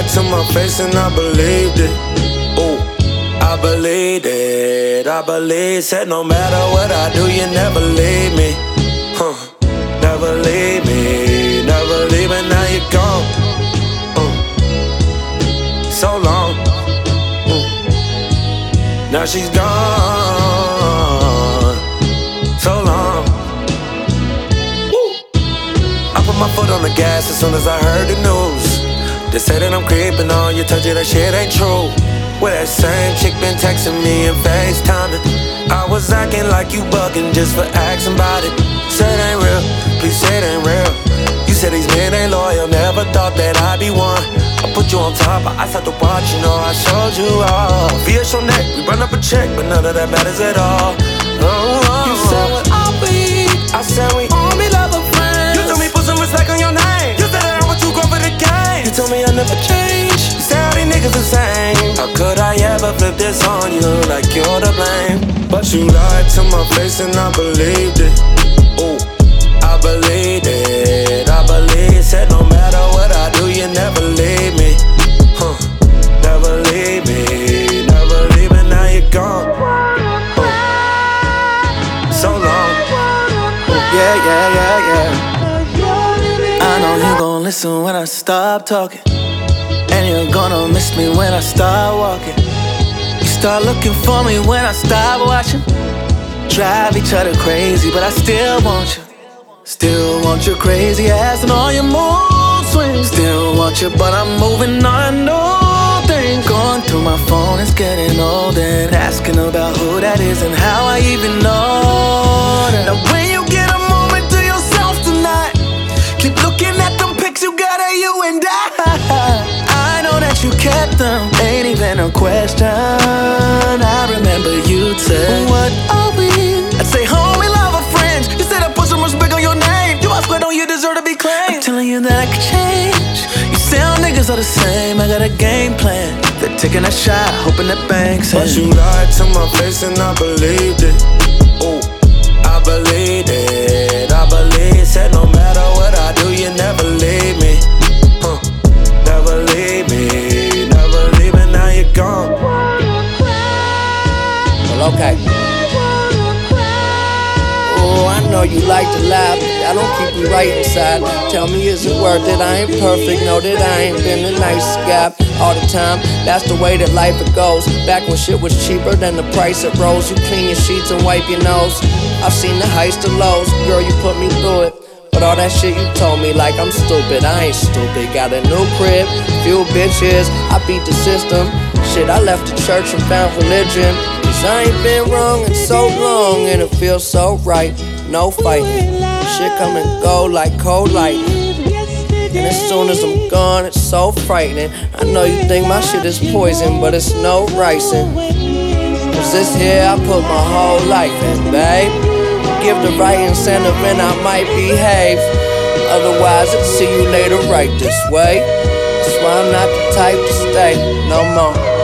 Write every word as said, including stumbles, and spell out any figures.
lied to my face and I believed it. Ooh, I believed it, I believe. Said no matter what I do, you never leave me. Huh, never leave me, never leave me, now you're gone. Uh, so long. Uh, now she's gone. So long. Woo. I put my foot on the gas as soon as I heard the news. They say that I'm creeping on you, told you that shit ain't true. Well, that same chick been texting me and FaceTiming. I was acting like you bugging just for asking about it. Say it ain't real, please say it ain't real. You said these men ain't loyal, never thought that I'd be one. I put you on top, I ice out the watch, you know I showed you all. V H on neck, we run up a check, but none of that matters at all. Oh, oh, you said what I'll be, I said we only love a friend. You told me put some respect on your name. You said that I was too grown for the game. You told me I never change. You say all these niggas the same. How could I ever flip this on you like you're to blame? But you lied to my face and I believed it. Ooh, I believed it, I believe. Said no matter what I do, you never leave me. Huh, never leave me, never leave me, now you're gone. Uh, so long. Yeah, yeah, yeah, yeah. I know you gon' listen when I stop talking, and you're gonna miss me when I start walking. You start looking for me when I stop watching. Drive each other crazy, but I still want you. Still want your crazy ass and all your mood swings. Still want you, but I'm moving on. No thing going through my phone is getting old, and asking about who that is and how I even know that. Now when you get a moment to yourself tonight, keep looking at them pics you got of you and I. I know that you kept them, ain't even a question. I remember you said, what are we? I'd say homie, love or friends. You said I put some respect on your name. You ask why don't you deserve to be claimed? I'm telling you that I could change. You say all niggas are the same. I got a game plan. They're taking a shot, hoping that banks in. But you lied to my face and I believed it. Ooh, I believed it, I believe. Said no matter what I do, you never leave me. Huh, never leave me, never leave me, now you're gone. Well, okay. Oh, I know you like to laugh, but that don't keep me right inside. Tell me, is it worth it? I ain't perfect, know that I ain't been the nicest guy all the time. That's the way that life it goes. Back when shit was cheaper than the price it rose. You clean your sheets and wipe your nose. I've seen the heights to lows, girl, you put me through it. But all that shit you told me like I'm stupid, I ain't stupid. Got a new crib, few bitches, I beat the system. Shit, I left the church and found religion. Cause I ain't been wrong in so long, and it feels so right. No fighting, shit come and go like cold lightning. And as soon as I'm gone, it's so frightening. I know you think my shit is poison, but it's no ricin'. Cause this here I put my whole life in, babe. Give the right incentive and I might behave. Otherwise I'll see you later right this way. That's why I'm not the type to stay no more.